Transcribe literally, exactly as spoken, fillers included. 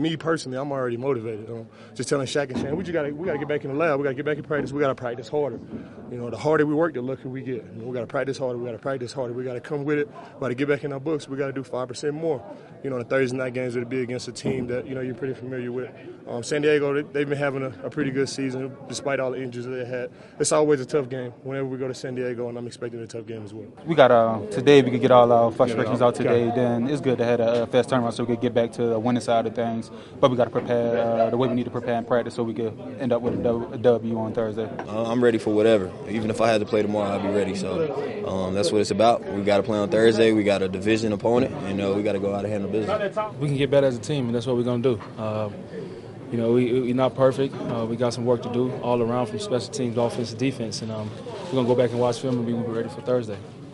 me personally, I'm already motivated. Um, just telling Shaq and Shane, we just gotta we gotta get back in the lab. We gotta get back in practice. We gotta practice harder. You know, the harder we work, the luckier we get. You know, we gotta practice harder. We gotta practice harder. We gotta come with it. We gotta get back in our books. We gotta do five percent more. You know, the Thursday night games would be against a team that you know you're pretty familiar with. Um, San Diego, they've been having a, a pretty good season despite all the injuries that they had. It's always a tough game whenever we go to San Diego, and I'm expecting a tough game as well. We got uh, today. We could get all our frustrations out today. Then it's good to have a fast turnaround so we could get back to the winning side of things. But we got to prepare uh, the way we need to prepare in practice so we could end up with a W on Thursday. Uh, I'm ready for whatever. Even if I had to play tomorrow, I'll be ready. So um, that's what it's about. We got to play on Thursday. We got a division opponent, and uh, we got to go out and handle business. We can get better as a team, and that's what we're going to do. Uh, you know, we, we're not perfect. Uh, we got some work to do all around from special teams, offense, defense, and um, we're going to go back and watch film and be ready for Thursday.